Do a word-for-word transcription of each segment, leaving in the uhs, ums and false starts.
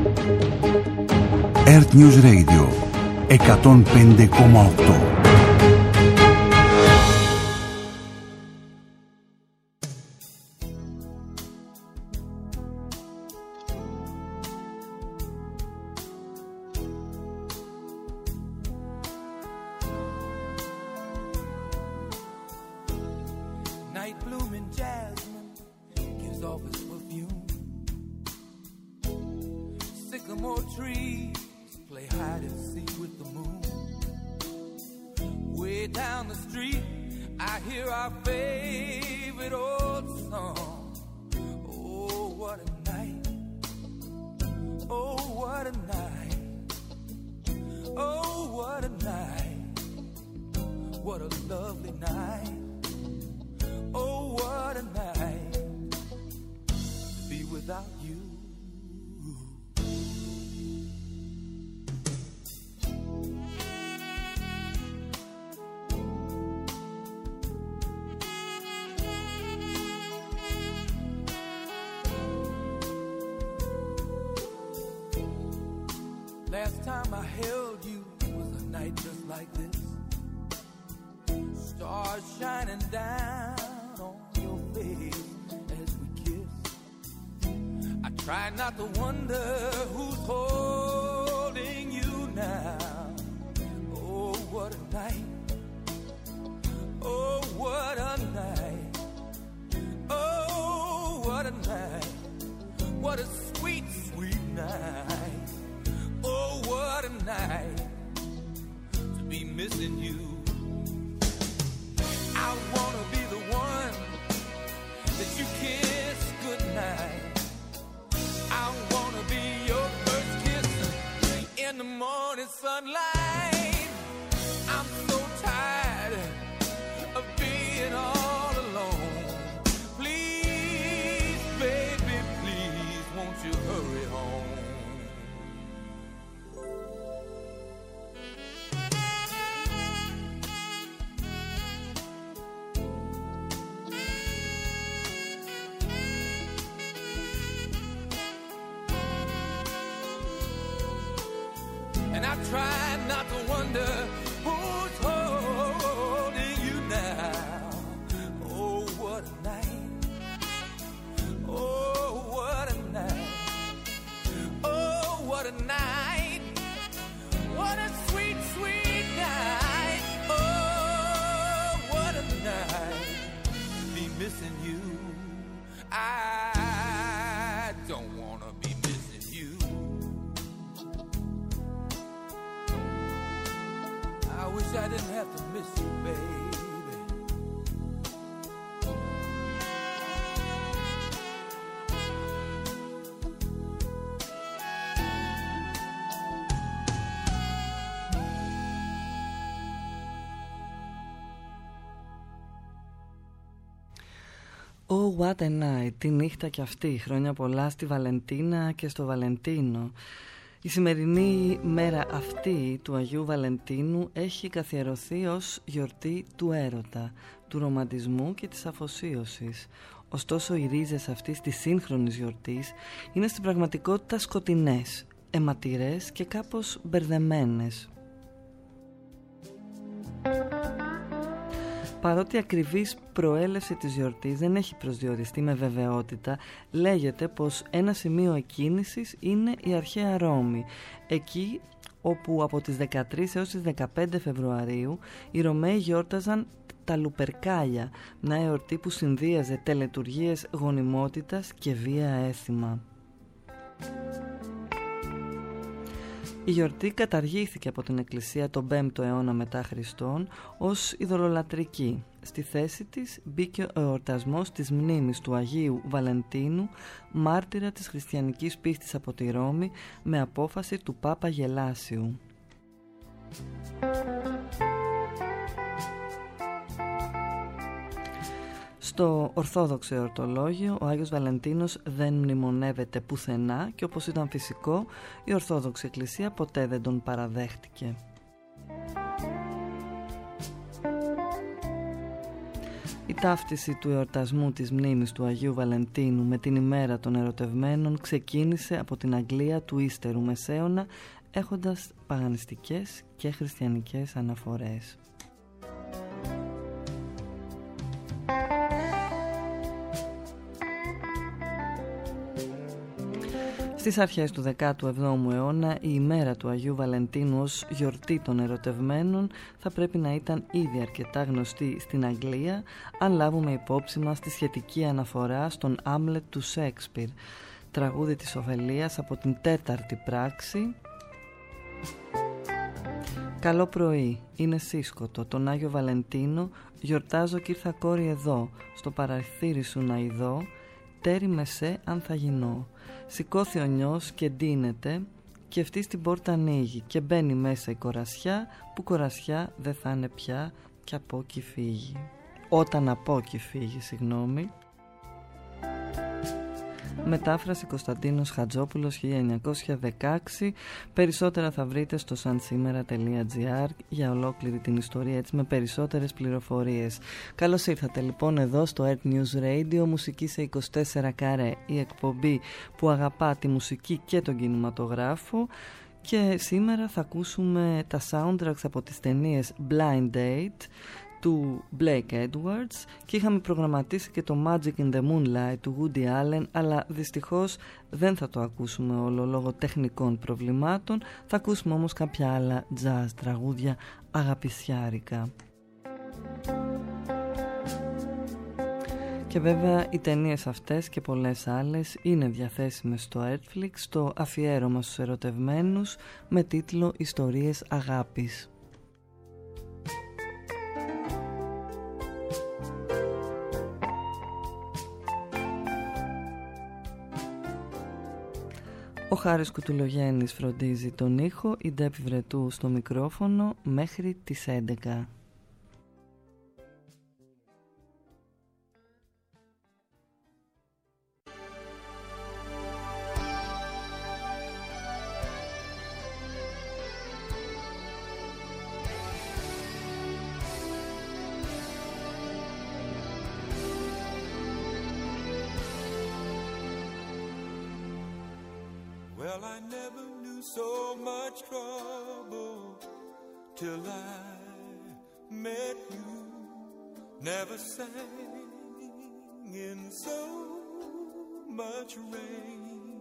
Earth News Radio εκατόν πέντε κόμμα οκτώ. Last time I held you was a night just like this. Stars shining down on your face as we kiss. I try not to wonder who's holding you now. Oh, what a night. Oh, what a night. Oh, what a night. What a sweet, sweet night. Oh, what a night to be missing you. I wanna be the one that you kiss goodnight. I wanna be your first kiss in the morning sunlight. I'm so tired of being all alone. Please, baby, please, won't you hurry home? And I try not to wonder who's holding you now. Oh, what a night. Oh, what a night. Oh, what a night. What a sweet, sweet night. Oh, what a night. Be missing you. I don't wanna be missing you. I wish I didn't have to miss you, baby. Oh, what a night, τη νύχτα κι αυτή. Χρόνια πολλά στη Βαλεντίνα και στο Βαλεντίνο. Η σημερινή μέρα αυτή του Αγίου Βαλεντίνου έχει καθιερωθεί ως γιορτή του έρωτα, του ρομαντισμού και της αφοσίωσης. Ωστόσο οι ρίζες αυτής της σύγχρονης γιορτής είναι στην πραγματικότητα σκοτεινές, αιματηρές και κάπως μπερδεμένες. Παρότι η ακριβής προέλευση της γιορτής δεν έχει προσδιοριστεί με βεβαιότητα, λέγεται πως ένα σημείο εκκίνησης είναι η αρχαία Ρώμη, εκεί όπου από τις δεκατρείς έως τις δεκαπέντε Φεβρουαρίου οι Ρωμαίοι γιόρταζαν τα Λουπερκάλια, μια εορτή που συνδύαζε τελετουργίες γονιμότητας και βία έθιμα. Η γιορτή καταργήθηκε από την Εκκλησία τον πέμπτο αιώνα μετά Χριστόν ως ειδωλολατρική. Στη θέση της μπήκε ο εορτασμός της μνήμης του Αγίου Βαλεντίνου, μάρτυρα της χριστιανικής πίστης από τη Ρώμη, με απόφαση του Πάπα Γελάσιου. Στο Ορθόδοξο εορτολόγιο ο Άγιος Βαλεντίνος δεν μνημονεύεται πουθενά και όπως ήταν φυσικό η Ορθόδοξη Εκκλησία ποτέ δεν τον παραδέχτηκε. Η ταύτιση του εορτασμού της μνήμης του Αγίου Βαλεντίνου με την ημέρα των ερωτευμένων ξεκίνησε από την Αγγλία του ύστερου Μεσαίωνα, έχοντας παγανιστικές και χριστιανικές αναφορές. Στις αρχές του δέκατου εβδόμου αιώνα η ημέρα του Αγίου Βαλεντίνου ως γιορτή των ερωτευμένων θα πρέπει να ήταν ήδη αρκετά γνωστή στην Αγγλία, αν λάβουμε υπόψη μας τη σχετική αναφορά στον Άμλετ του Σέξπιρ, τραγούδι της Οφελίας από την τέταρτη πράξη. Καλό πρωί, είναι σύσκοτο, τον Άγιο Βαλεντίνο γιορτάζω κι ήρθα κόρη εδώ, στο παραθύρι σου να ειδώ, τέρι με σε αν θα γινώ. Σηκώθη ο νιός και ντύνεται και αυτή στην πόρτα ανοίγει και μπαίνει μέσα η κορασιά, που κορασιά δεν θα είναι πια κι από εκεί φύγει. Όταν από εκεί φύγει, συγγνώμη. Μετάφραση Κωνσταντίνος Χατζόπουλος χίλια εννιακόσια δεκαέξι. Περισσότερα θα βρείτε στο sansimera τελεία gr για ολόκληρη την ιστορία, έτσι με περισσότερες πληροφορίες. Καλώς ήρθατε λοιπόν εδώ στο Earth News Radio, μουσική σε είκοσι τέσσερα καρέ, η εκπομπή που αγαπά τη μουσική και τον κινηματογράφο. Και σήμερα θα ακούσουμε τα soundtracks από τις ταινίες Blind Date του Blake Edwards και είχαμε προγραμματίσει και το Magic in the Moonlight του Woody Allen, αλλά δυστυχώς δεν θα το ακούσουμε όλο λόγω τεχνικών προβλημάτων. Θα ακούσουμε όμως κάποια άλλα jazz τραγούδια αγαπησιάρικα. Και βέβαια οι ταινίες αυτές και πολλές άλλες είναι διαθέσιμες στο Netflix, στο αφιέρωμα στους ερωτευμένους με τίτλο «Ιστορίες αγάπης». Ο Χάρης Κουτουλογέννης φροντίζει τον ήχο, η Ντέπη Βρετού στο μικρόφωνο μέχρι τις έντεκα. Well, I never knew so much trouble till I met you. Never sang in so much rain.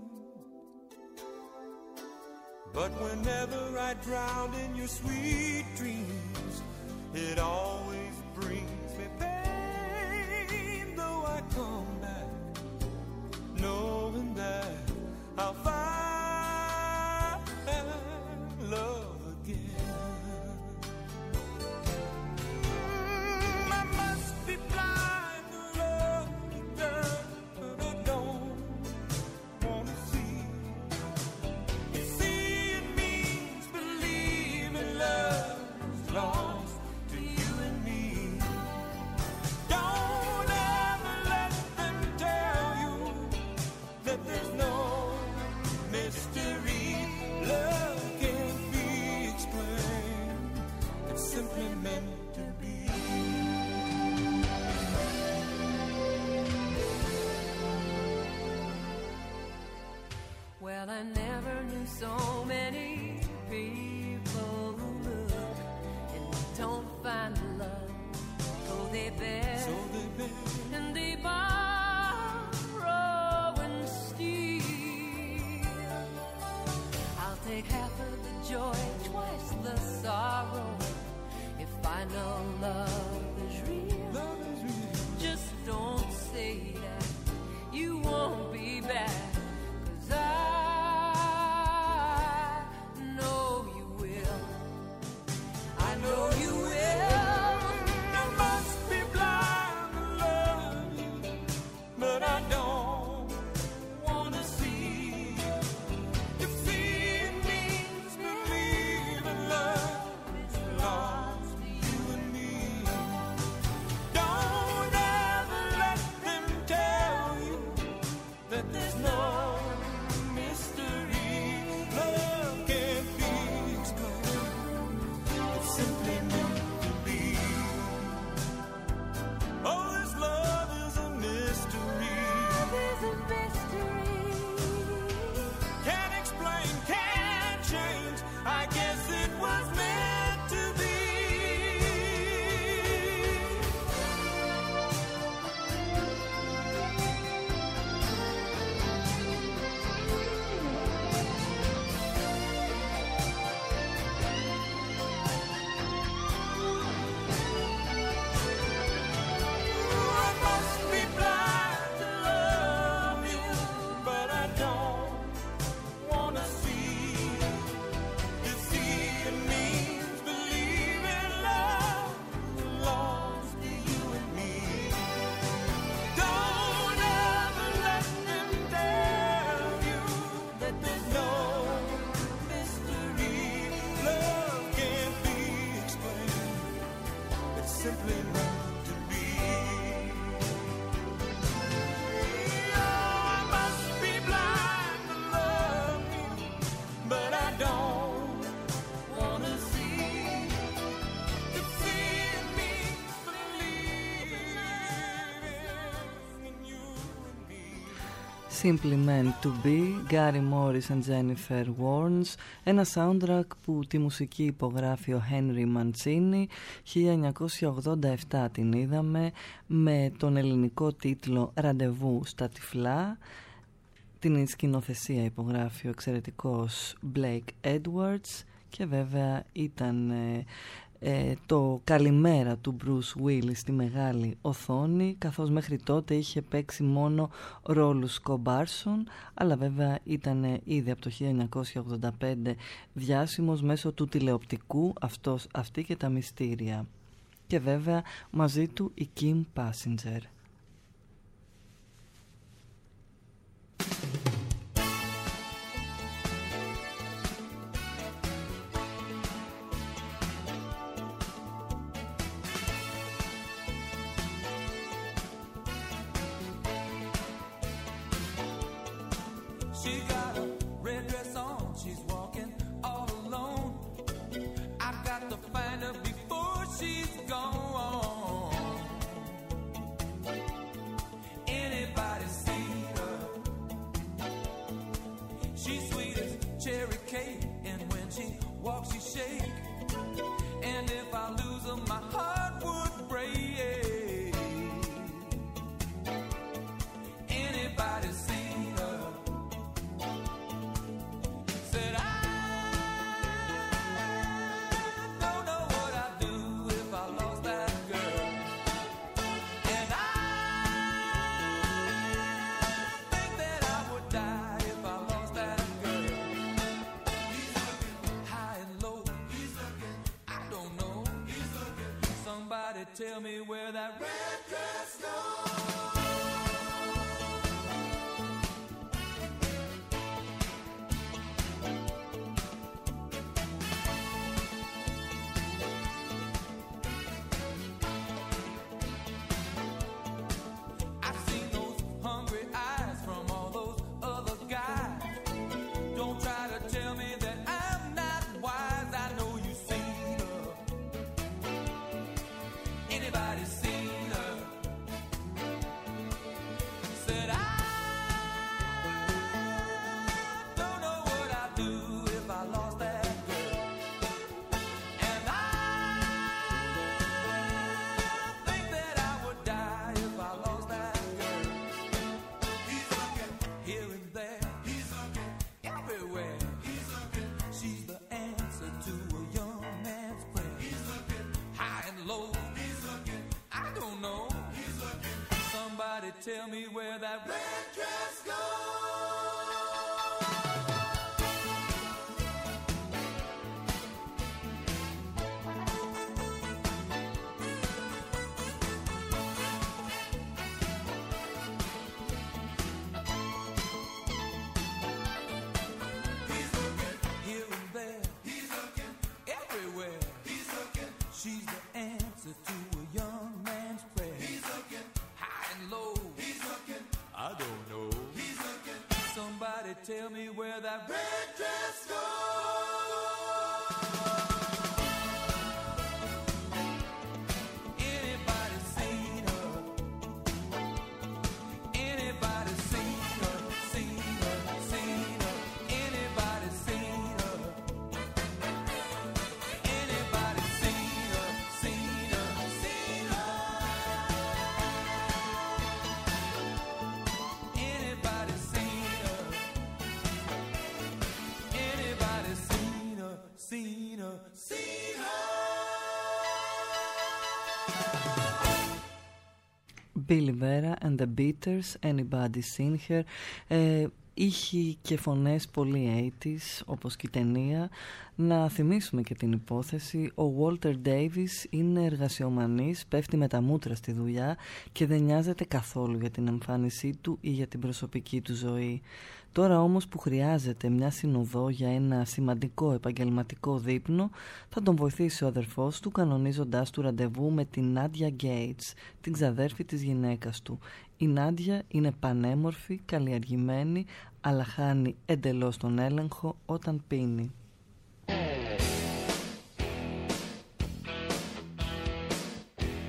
But whenever I drown in your sweet dreams, it always brings me pain. Though I come back knowing that I'll find love again. Mm, I must be blind to love you, girl, but I don't wanna see. You see, it means believing love is lost to you and me. Don't ever let them tell you that there's no mystery. Love can't be explained. It's simply meant to be. Well, I never knew so many people who look and don't find love. So they bear, So they bear, and they borrow and steal. I'll take half of the joy, twice the sorrow, if I know love is real. love is real. Just don't say that you won't be back, 'cause I know you Simply Meant to Be, Gary Morris and Jennifer Warnes, ένα soundtrack που τη μουσική υπογράφει ο Henry Mancini. χίλια εννιακόσια ογδόντα επτά την είδαμε, με τον ελληνικό τίτλο «Ραντεβού στα τυφλά». Την σκηνοθεσία υπογράφει ο εξαιρετικός Blake Edwards και βέβαια ήταν ε, ε, το καλημέρα του Bruce Willis στη μεγάλη οθόνη, καθώς μέχρι τότε είχε παίξει μόνο ρόλους κομπάρσων, αλλά βέβαια ήταν ήδη από το χίλια εννιακόσια ογδόντα πέντε διάσημος μέσω του τηλεοπτικού αυτός, αυτή και τα μυστήρια. Και βέβαια μαζί του η Kim Basinger. Tell me where that red dress goes. I've seen those hungry eyes from all those other guys. Don't try to tell me that I'm not wise. I know you've seen her. Anybody seen her? Said I don't know what I'd do if I lost that girl. And I think that I would die if I lost that girl. He's looking here and there. He's looking everywhere. He's looking. She's the answer to a young man's prayer. He's looking high and low. I don't know. He's looking. Somebody tell me where that red dress goes. He's looking here and there. He's looking everywhere. He's looking. She's the answer to a young man's prayer. He's looking high and low. He's looking. I don't know. He's looking. Somebody tell me where that red dress goes. Anybody seen her? Anybody seen her? Seen her? Seen her? Anybody seen her? Anybody seen her? Seen her? Seen her? Anybody seen her? Anybody seen her? Seen her? Seen her? Billy Vera and the Beaters, Anybody Seen Her. ε, Ήχοι και φωνές πολύ ογδόντα, όπως και η ταινία. Να θυμίσουμε και την υπόθεση. Ο Walter Davis είναι εργασιομανής, πέφτει με τα μούτρα στη δουλειά και δεν νοιάζεται καθόλου για την εμφάνισή του ή για την προσωπική του ζωή. Τώρα όμως που χρειάζεται μια συνοδό για ένα σημαντικό επαγγελματικό δείπνο, θα τον βοηθήσει ο αδερφός του κανονίζοντάς του ραντεβού με την Nadia Gates, την ξαδέρφη της γυναίκας του. Η Νάντια είναι πανέμορφη, καλλιεργημένη, αλλά χάνει εντελώς τον έλεγχο όταν πίνει.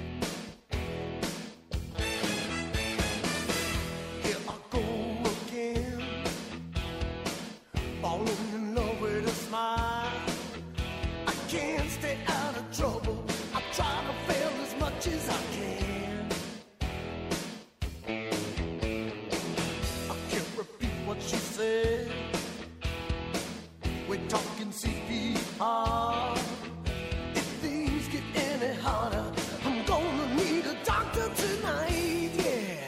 Here I go again. said, we're talking C P R. If things get any harder, I'm gonna need a doctor tonight, yeah.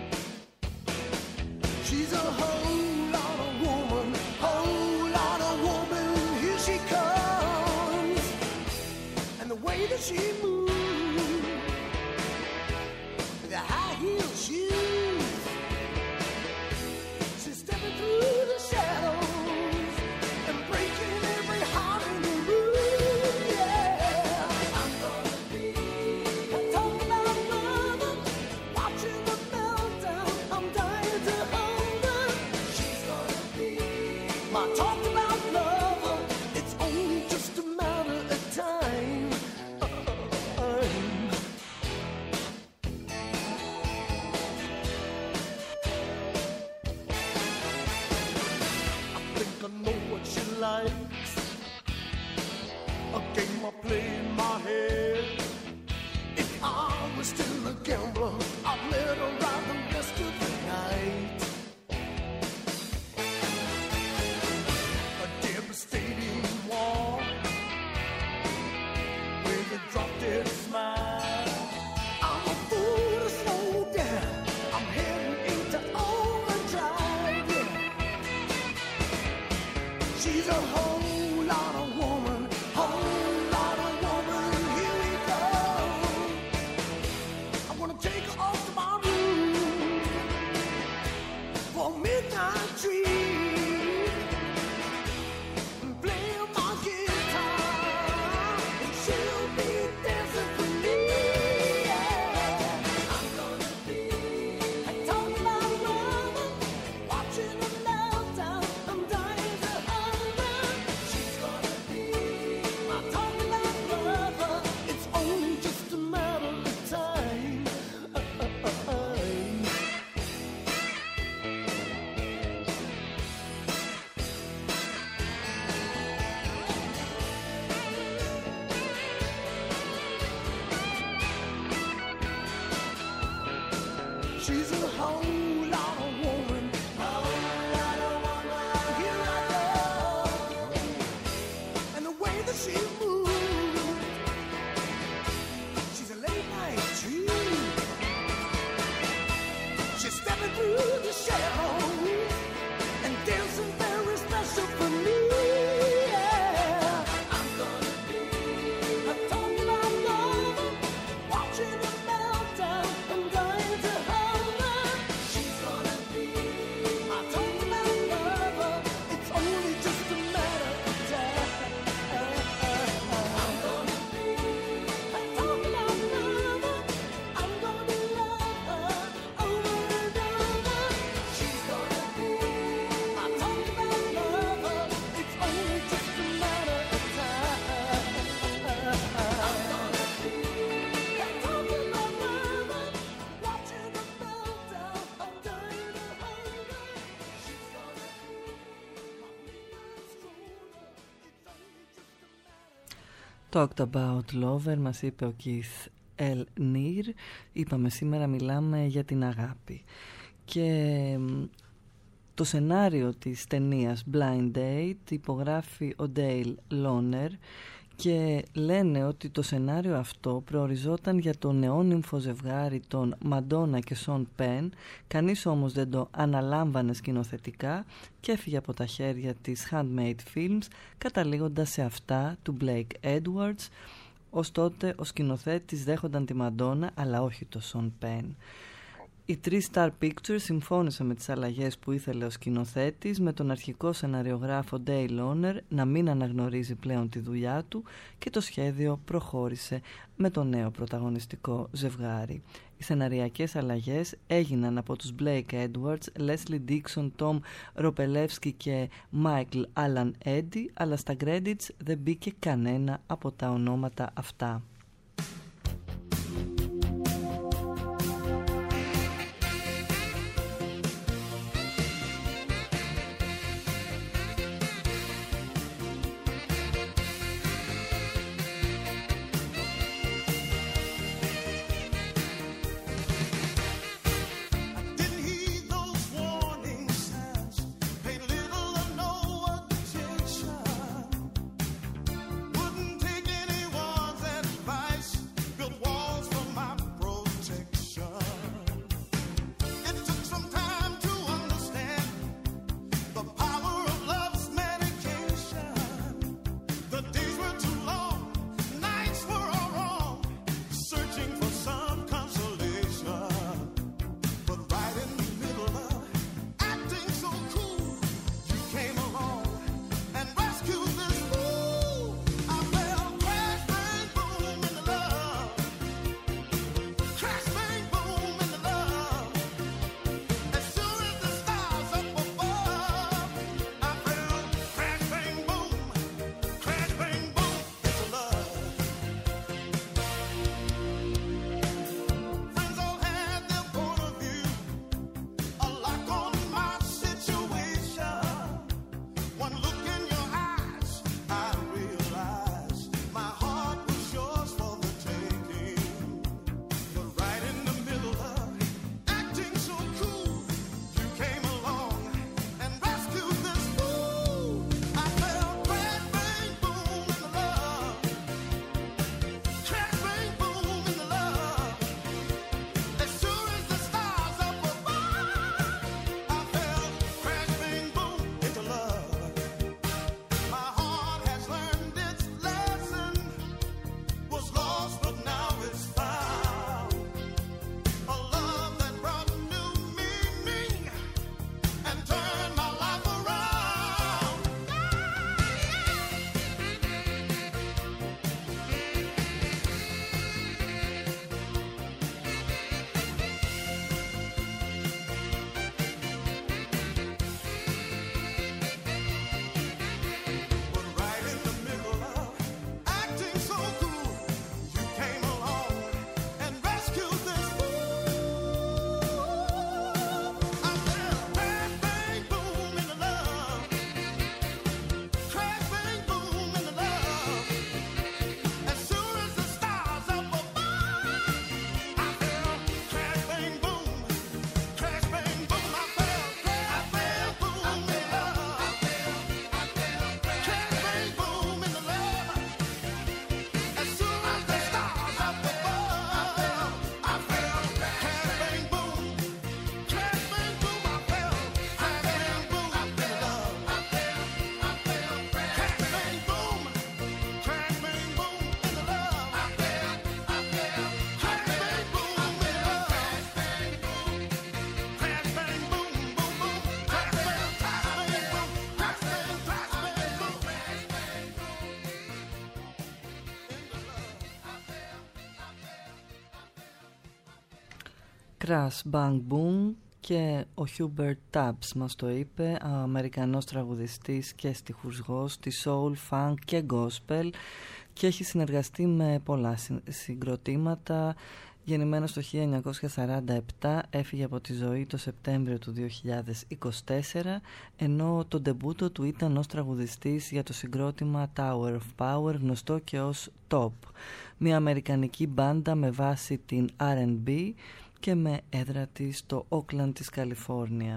She's a whole lot of woman, whole lot of woman. Here she comes, and the way that she moves, with the high heel shoes, she's stepping through the shadows and breaking every heart in the room, yeah. I'm gonna be talking about mama, watching the meltdown. I'm dying to hold her. She's gonna be my talk about lover. It's only just a matter of time. I think I know what she likes. A game I play in my head. If I was still a gambler, I'd let her ride the rest of the night. A devastating war with a drop-dead smile. I'm a fool to slow down. I'm heading into overdrive, yeah. She's a whole lot of woman, whole lot of woman. Here we go. I'm gonna take her off to my room for a midnight treat and play my guitar, and she'll be dancing for me. Yeah. I'm gonna be talking about mama, watching the meltdown. I'm dying to hold her. She's gonna be my talking about lover. It's only just a matter of time. She's a whole lot of woman, whole lot of woman. Here I go, and the way that she moves, she's a late night treat. She's stepping through the shadows and dancing very special for me. Yeah. I'm gonna be talking about love, watching the meltdown. I'm dying to hold her. She's gonna be my talking about lover. It's only just a matter of time. I'm gonna be talking about lover. I'm gonna love her over and over. She's gonna be my talking about lover. It's only just a matter of time. I'm gonna be talking about lover, watching the meltdown. I'm dying to hold her. She's gonna be my midnight stroller. It's only just a matter. Talked about lover, μας είπε ο Keith L. Neer. Είπαμε σήμερα μιλάμε για την αγάπη. Και μ, το σενάριο της ταινίας Blind Date υπογράφει ο Dale Loner και λένε ότι το σενάριο αυτό προοριζόταν για το νεόνυμφο ζευγάρι των Madonna και Sean Penn. Κανείς όμως δεν το αναλάμβανε σκηνοθετικά και έφυγε από τα χέρια της Handmade Films, καταλήγοντας σε αυτά του Blake Edwards. Ως τότε ο σκηνοθέτης δέχονταν τη Madonna αλλά όχι το Sean Penn. Η Three Star Pictures συμφώνησε με τις αλλαγές που ήθελε ο σκηνοθέτης, με τον αρχικό σεναριογράφο Dale Loner να μην αναγνωρίζει πλέον τη δουλειά του, και το σχέδιο προχώρησε με το νέο πρωταγωνιστικό ζευγάρι. Οι σεναριακές αλλαγές έγιναν από τους Blake Edwards, Leslie Dixon, Tom Ropelewski και Michael Alan Eddy, αλλά στα credits δεν μπήκε κανένα από τα ονόματα αυτά. Didn't heed those warning signs. Paid Crash Bang Boom και ο Hubert Tubbs μας το είπε, Αμερικανός τραγουδιστής και στιχουργός της soul, funk και gospel, και έχει συνεργαστεί με πολλά συγκροτήματα. Γεννημένος το χίλια εννιακόσια σαράντα επτά, έφυγε από τη ζωή το Σεπτέμβριο του δύο χιλιάδες είκοσι τέσσερα, ενώ το ντεμπούτο του ήταν ως τραγουδιστής για το συγκρότημα Tower of Power, γνωστό και ως Top, μια αμερικανική μπάντα με βάση την αρ εντ μπι και με έδρα της στο Oakland της Καλιφόρνια.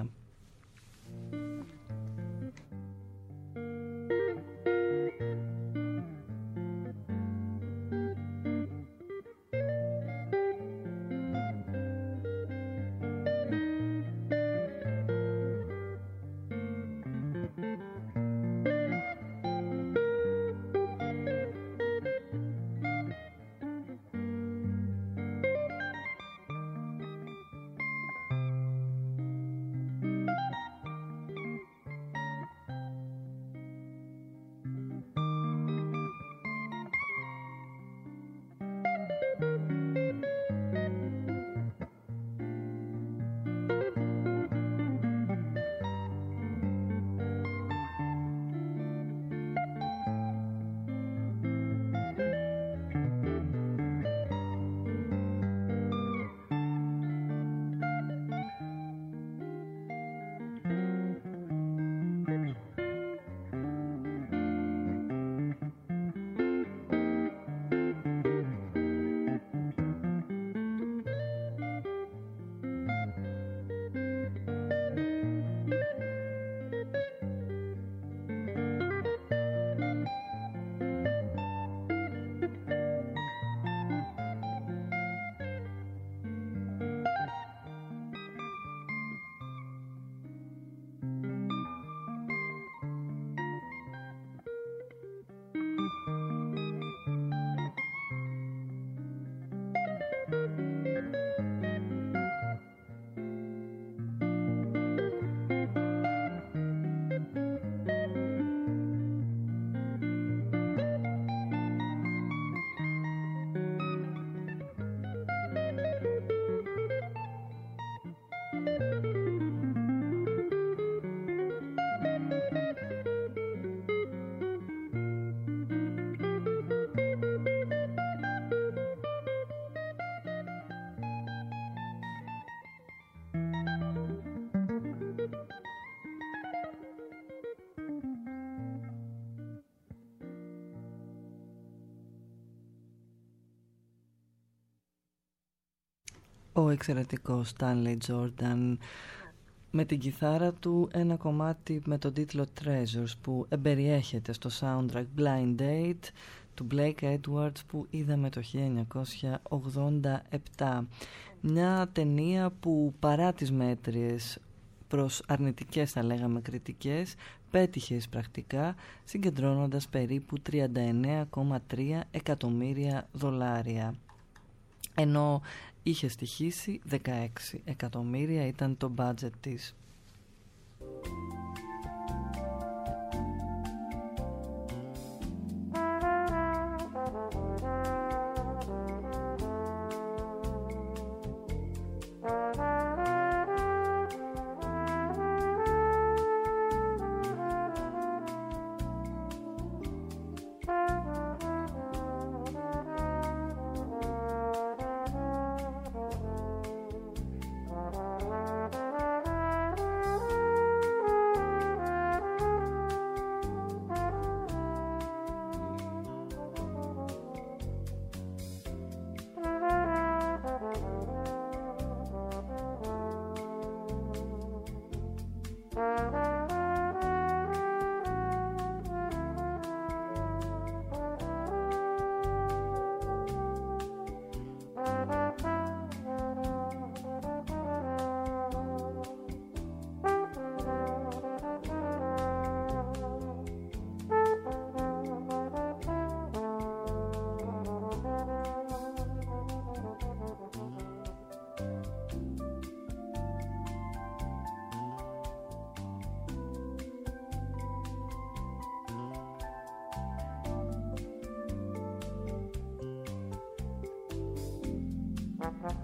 Ο εξαιρετικός Stanley Jordan με την κιθάρα του, ένα κομμάτι με τον τίτλο Treasures που εμπεριέχεται στο soundtrack Blind Date του Blake Edwards που είδαμε το χίλια εννιακόσια ογδόντα επτά. Μια ταινία που παρά τις μέτριες προς αρνητικές θα λέγαμε κριτικές πέτυχε εισπρακτικά, συγκεντρώνοντας περίπου τριάντα εννέα κόμμα τρία εκατομμύρια δολάρια, ενώ είχε στοιχήσει δεκαέξι εκατομμύρια ήταν το budget της. Thank you.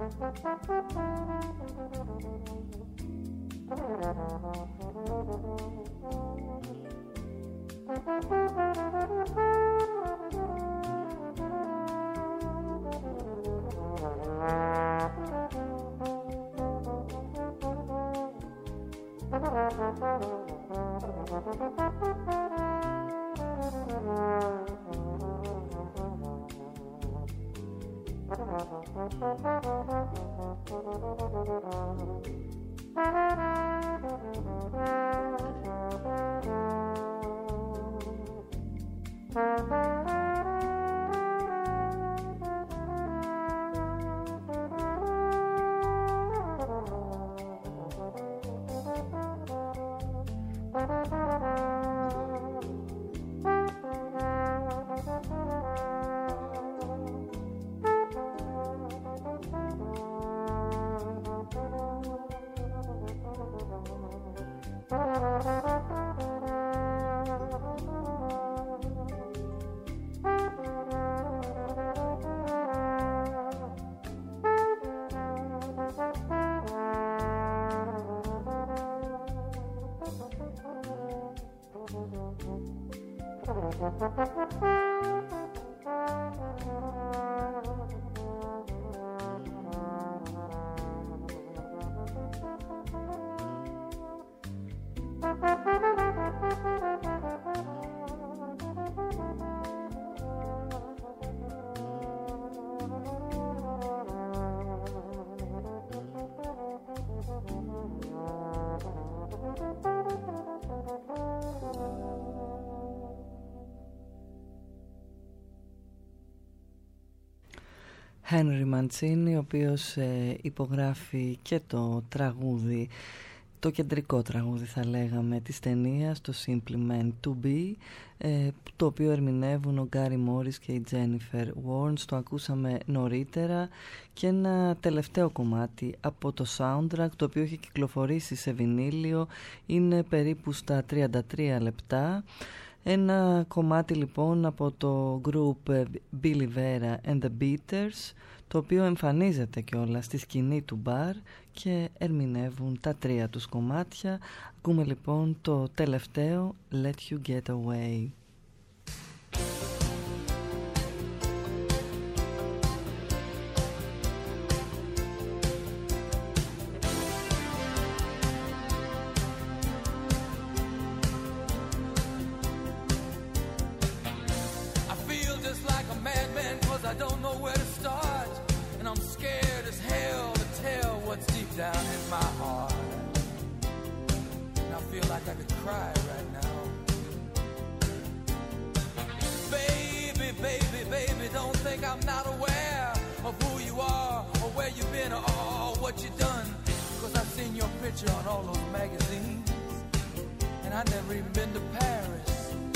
Henry Mancini, ο οποίος ε, υπογράφει και το τραγούδι, το κεντρικό τραγούδι θα λέγαμε της ταινίας, το Simply Meant to Be, ε, το οποίο ερμηνεύουν ο Gary Morris και η Jennifer Warnes. Το ακούσαμε νωρίτερα. Και ένα τελευταίο κομμάτι από το soundtrack, το οποίο έχει κυκλοφορήσει σε βινίλιο, είναι περίπου στα τριάντα τρία λεπτά. Ένα κομμάτι λοιπόν από το group Billy Vera and the Beaters, το οποίο εμφανίζεται κιόλας στη σκηνή του μπαρ και ερμηνεύουν τα τρία τους κομμάτια. Ακούμε λοιπόν το τελευταίο, Let You Get Away. Down in my heart, and I feel like I could cry right now. Baby, baby, baby, don't think I'm not aware of who you are, or where you've been, or, or what you've done, because I've seen your picture on all those magazines, and I've never even been to Paris.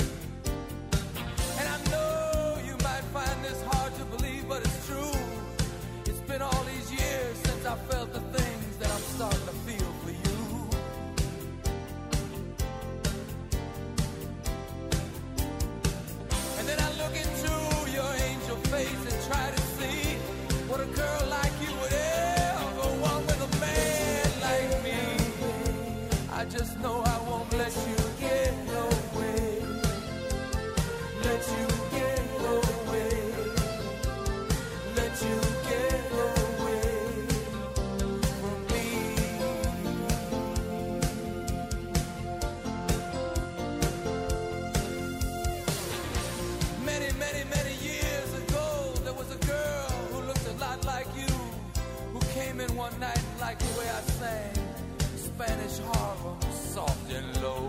And I know you might find this hard to believe, but it's true. It's been all these years since I felt the things that I'm starting to feel for you. And then I look into your angel face and try to see what a girl like you would ever want with a man like me. I just know I won't let you get away. Let you get away. Let you get away. In one night, like the way I sang Spanish Harlem, soft and low.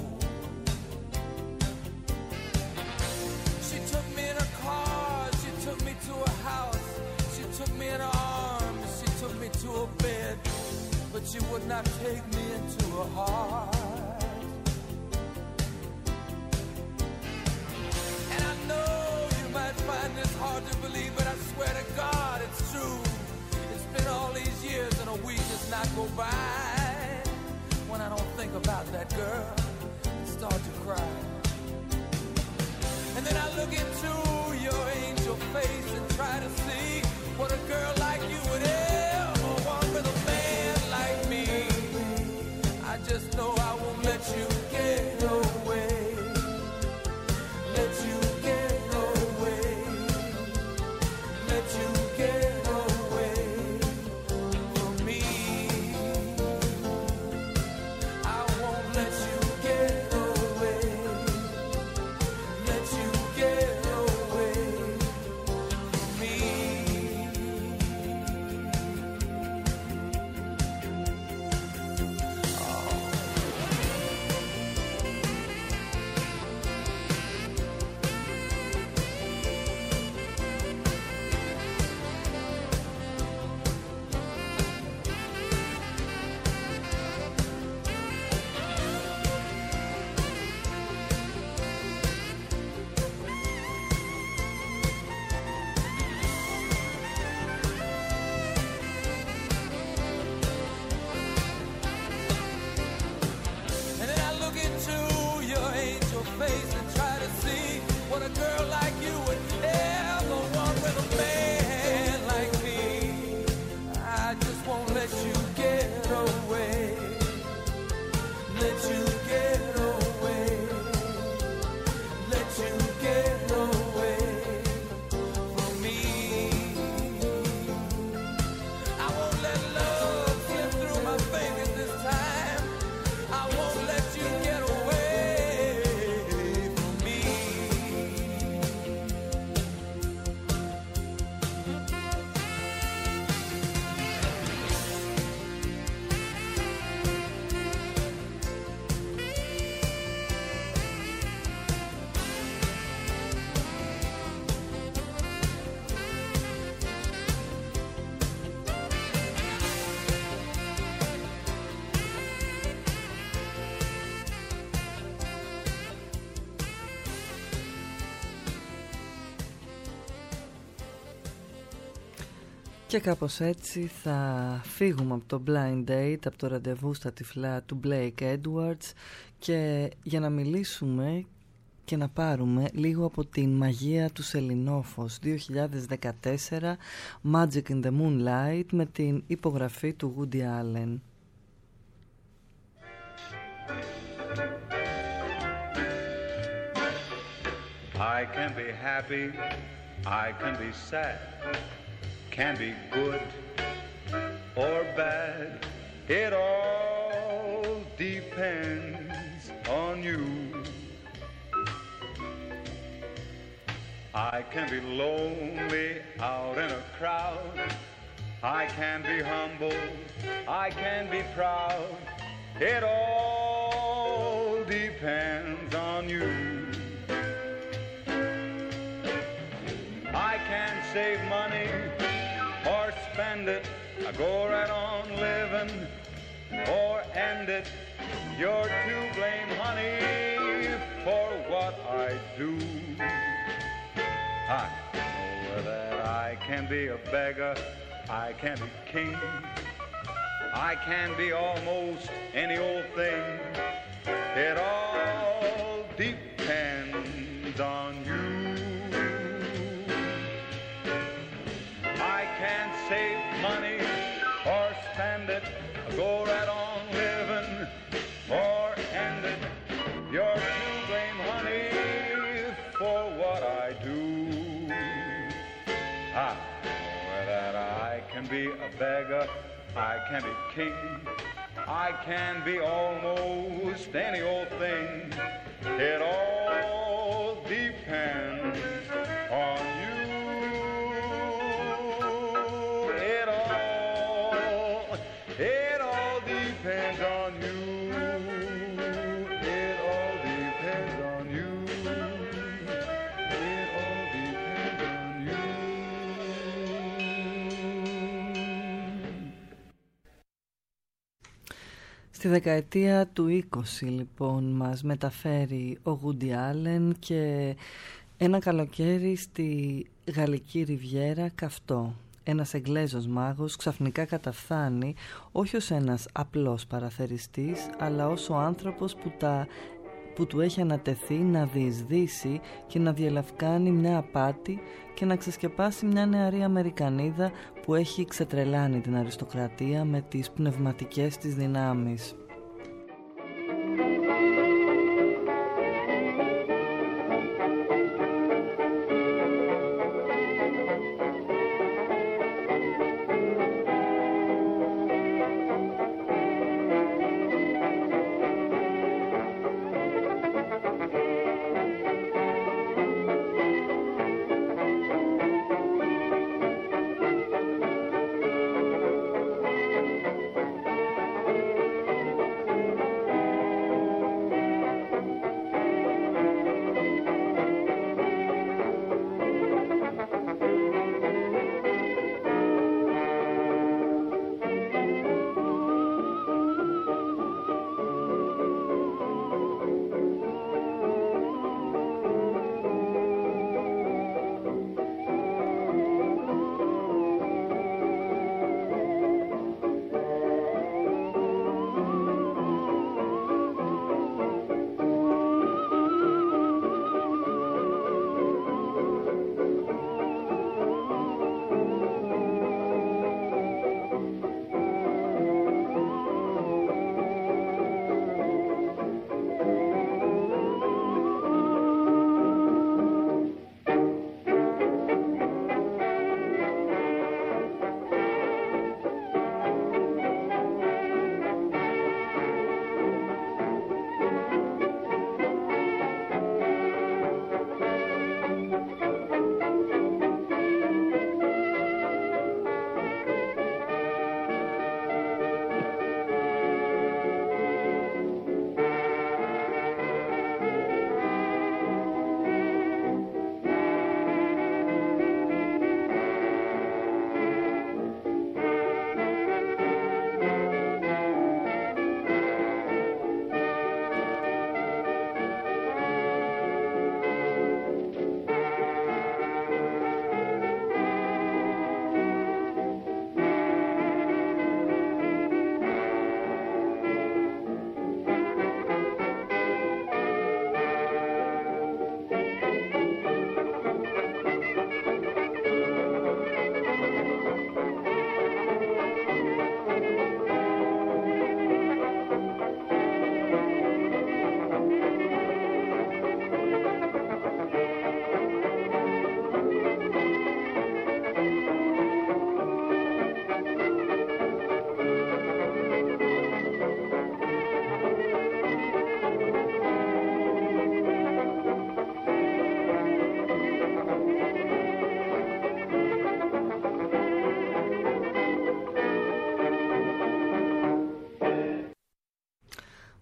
She took me in her car, she took me to her house, she took me in her arms, she took me to her bed, but she would not take me into her heart. And I know you might find this hard to believe, but I swear to God it's true. Been all these years and a week does not go by when I don't think about that girl and start to cry. And then I look into your angel face and try to see what a girl like you would ever Και κάπως έτσι θα φύγουμε από το Blind Date, από το ραντεβού στα τυφλά του Blake Edwards, και για να μιλήσουμε και να πάρουμε λίγο από την μαγεία του Σελινόφος δύο χιλιάδες δεκατέσσερα, Magic in the Moonlight, με την υπογραφή του Woody Allen. I can be happy, I can be sad, can be good or bad. It all depends on you. I can be lonely out in a crowd. I can be humble, I can be proud. It all depends on you. I can save money or spend it, I go right on living or end it. You're to blame, honey, for what I do. I know that I can be a beggar, I can be king, I can be almost any old thing. It all depends on you. I can't save money or spend it, go right on living or end it. You're to blame, honey, for what I do. I know that I can be a beggar, I can be king, I can be almost any old thing. It all depends on you. It all, it all depends on you. It all depends on you. It all depends on you. Στη δεκαετία του είκοσι λοιπόν μας μεταφέρει ο Woody Allen και ένα καλοκαίρι στη Γαλλική Ριβιέρα καυτό. Ένας Εγγλέζος μάγος ξαφνικά καταφθάνει όχι ως ένας απλός παραθεριστής, αλλά ως ο άνθρωπος που, τα, που του έχει ανατεθεί να διεισδύσει και να διελευκάνει μια απάτη και να ξεσκεπάσει μια νεαρή Αμερικανίδα που έχει ξετρελάνει την αριστοκρατία με τις πνευματικές της δυνάμεις.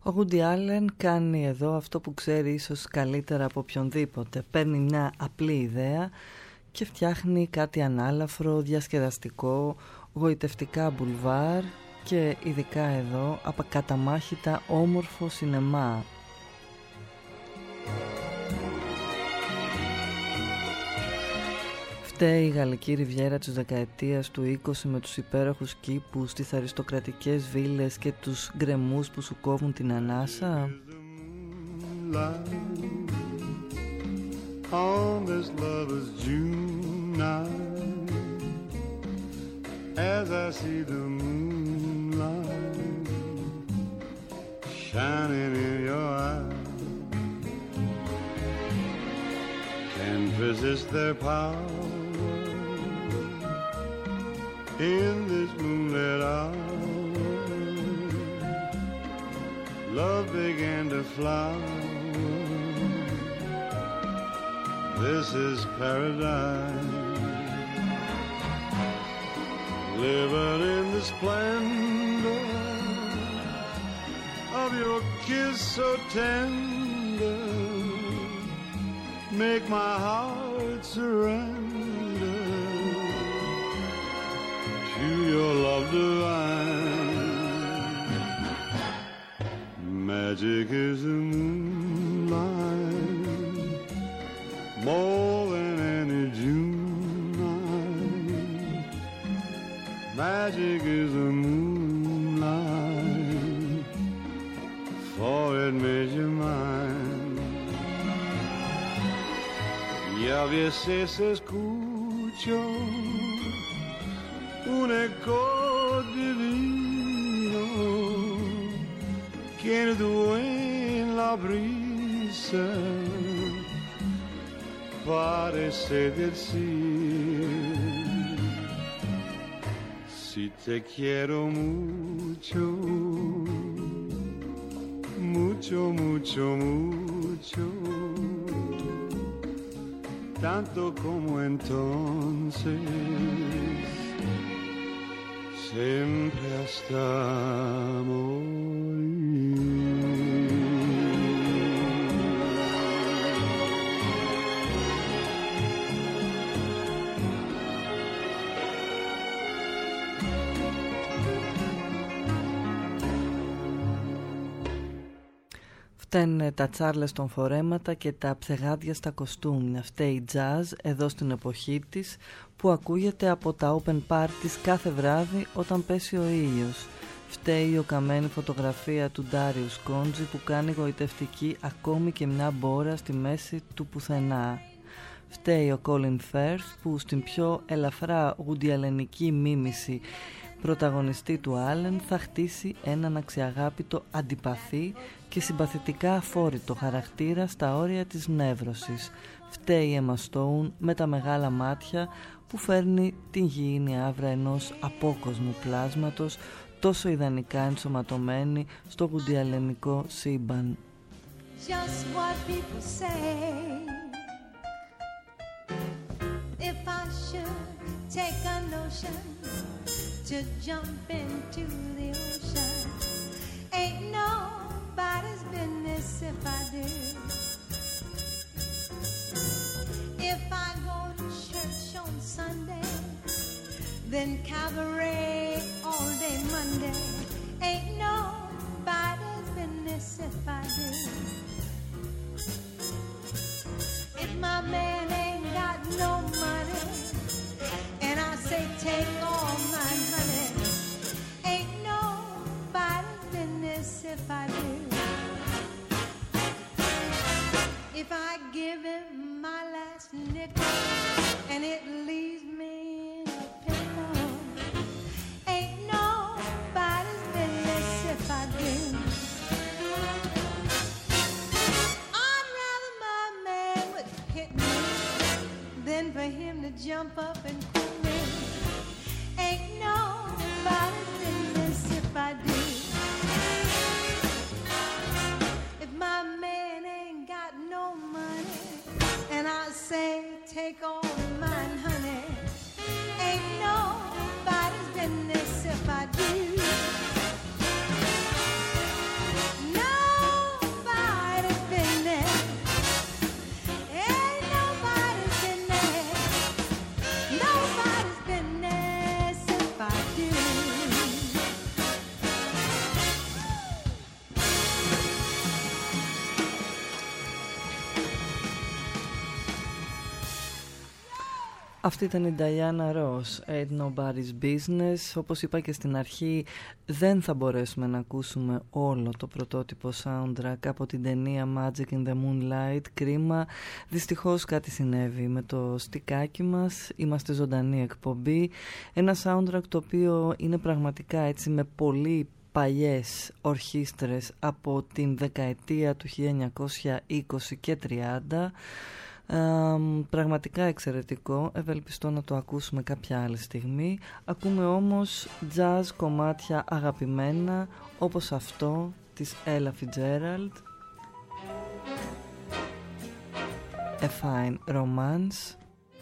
Ο Woody Allen κάνει εδώ αυτό που ξέρει ίσως καλύτερα από οποιονδήποτε. Παίρνει μια απλή ιδέα και φτιάχνει κάτι ανάλαφρο, διασκεδαστικό, γοητευτικά μπουλβάρ και ειδικά εδώ απακαταμάχητα όμορφο σινεμά. Φταίει η γαλλική ριβιέρα της δεκαετίας του είκοσι με τους υπέροχους κήπους, τις αριστοκρατικές βίλες και τους γκρεμούς που σου κόβουν την ανάσα. On this lover's June night, as I see the moonlight shining in your eyes, can resist their power in this moonlit hour. Love began to flower. This is paradise, living in the splendor of your kiss so tender. Make my heart surrender to your love divine. Magic is the moonlight, more than any June night. Magic is the moonlight, for it made you mine. Y a veces escucho un eco divino que en la brisa parece decir: si te quiero mucho, mucho, mucho, mucho, tanto como entonces, siempre hasta morir. Φταίνε τα τσάρλες φορέματα και τα ψεγάδια στα κοστούμια. Φταίει η jazz εδώ στην εποχή της, που ακούγεται από τα open parties κάθε βράδυ όταν πέσει ο ήλιος. Φταίει η οκαμένη φωτογραφία του Ντάριους Κόντζη που κάνει γοητευτική ακόμη και μια μπόρα στη μέση του πουθενά. Φταίει ο Colin Firth που στην πιο ελαφρά γουντιαλενική μίμηση πρωταγωνιστή του Άλεν θα χτίσει έναν αξιαγάπητο, αντιπαθή και συμπαθητικά αφόρητο χαρακτήρα στα όρια της νεύρωσης. Φταίει η Emma Stone με τα μεγάλα μάτια που φέρνει την γήινη άβρα ενός απόκοσμου πλάσματος τόσο ιδανικά ενσωματωμένη στο γουντιαλενικό σύμπαν. Just what people say. If I should take a notion to jump into the ocean, ain't nobody's business if I do. If I go to church on Sunday, then cabaret all day Monday, ain't nobody's business if I do. If my man ain't got no money, and I say take all my honey, ain't nobody's business if I do. If I give him my last nickel and it leaves me in a pickle, ain't nobody's business if I do. I'd rather my man would hit me than for him to jump up and quit me. Ain't nobody's business if I do. If my man ain't got no money and I say take all mine, honey, ain't nobody's business if I do. No. Αυτή ήταν η Diana Ross, Ain't Nobody's Business. Όπως είπα και στην αρχή, δεν θα μπορέσουμε να ακούσουμε όλο το πρωτότυπο soundtrack από την ταινία Magic in the Moonlight. Κρίμα, δυστυχώς κάτι συνέβη με το στικάκι μας. Είμαστε ζωντανή εκπομπή. Ένα soundtrack το οποίο είναι πραγματικά έτσι με πολύ παλιές ορχήστρες από την δεκαετία του χίλια εννιακόσια είκοσι και τριάντα. Uh, πραγματικά εξαιρετικό, ευελπιστώ να το ακούσουμε κάποια άλλη στιγμή. Ακούμε όμως jazz κομμάτια αγαπημένα όπως αυτό της Ella Fitzgerald, A Fine Romance,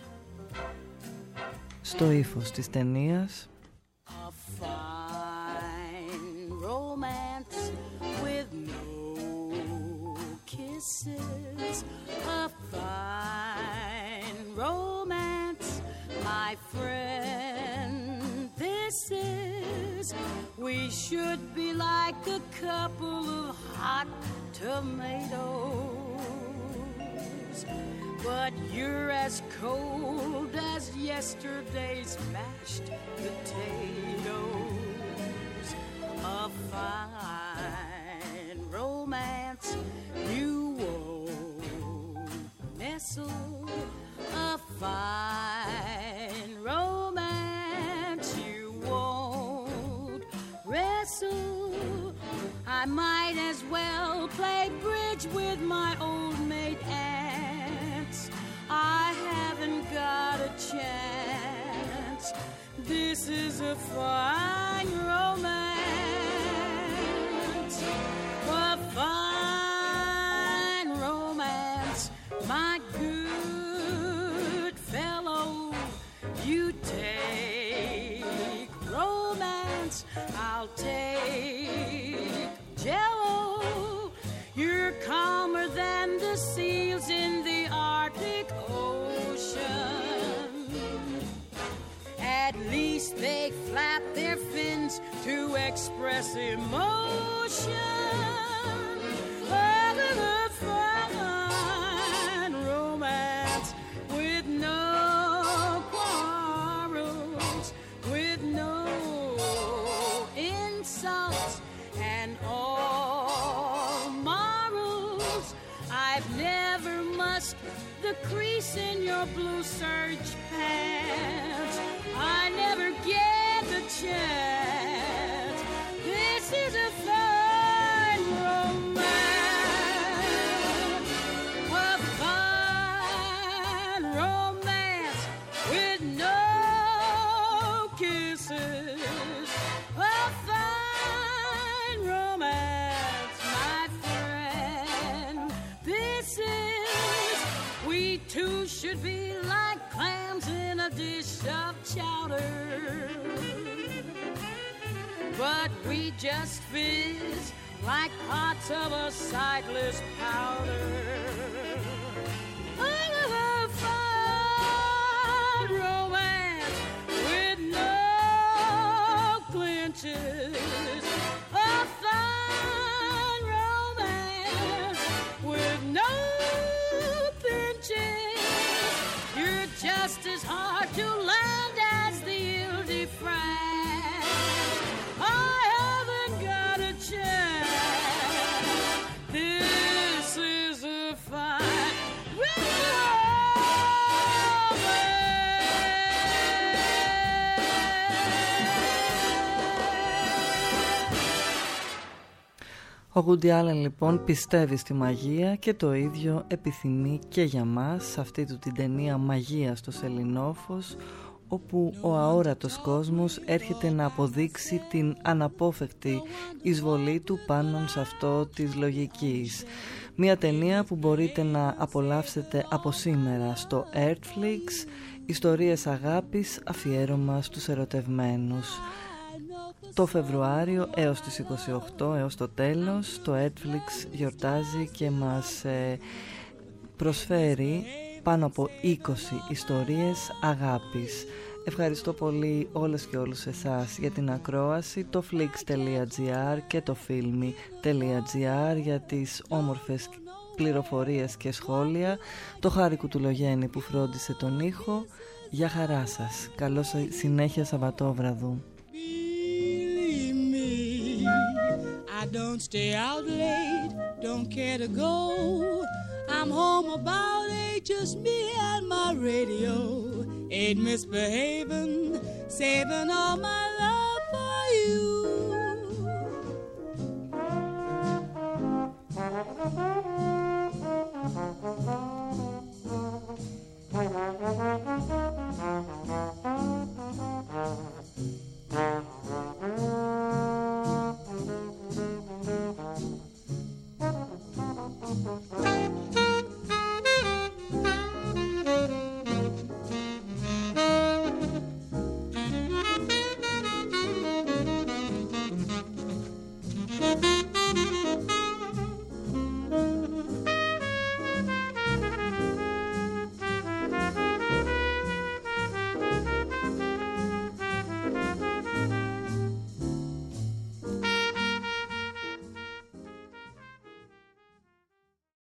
στο ύφος της ταινίας. A fine romance with no kisses. A fine romance, my friend, this is. We should be like a couple of hot tomatoes, but you're as cold as yesterday's mashed potatoes. A fine romance, you nestle. A fine romance, you won't wrestle. I might as well play bridge with my old mate ants. I haven't got a chance. This is a fine romance. A fine romance, my good fellow. You take romance, I'll take jello. You're calmer than the seals in the Arctic Ocean. At least they flap their fins to express emotion. The crease in your blue serge pants, I never get the chance. This is a fine romance, a fine romance with no kisses. A fine romance, my friend, this is. We two should be like clams in a dish of chowder, but we just fizz like pots of a sightless powder. A fine romance with no clinches. A fine romance with no You're just as hard to land as the Ile-de-France. I haven't got a chance. This is a fine Ο Woody Allen λοιπόν πιστεύει στη μαγεία και το ίδιο επιθυμεί και για μας σε αυτή του την ταινία «Μαγεία στο Σεληνόφος», όπου ο αόρατος κόσμος έρχεται να αποδείξει την αναπόφευκτη εισβολή του πάνω σε αυτό της λογικής. Μια ταινία που μπορείτε να απολαύσετε από σήμερα στο Netflix, ιστορίες αγάπης, αφιέρωμα στους ερωτευμένους. Το Φεβρουάριο έως τις είκοσι οκτώ, έως το τέλος, το Netflix γιορτάζει και μας ε, προσφέρει πάνω από είκοσι ιστορίες αγάπης. Ευχαριστώ πολύ όλες και όλους εσάς για την ακρόαση, το flix.gr και το filmy.gr για τις όμορφες πληροφορίες και σχόλια, το Χάρη Κουτουλογέννη που φρόντισε τον ήχο. Γεια χαρά σας. Καλό συνέχεια Σαββατόβραδου. Believe me, I don't stay out late, don't care to go. I'm home about eight, just me and my radio. Ain't misbehaving, saving all my love for you.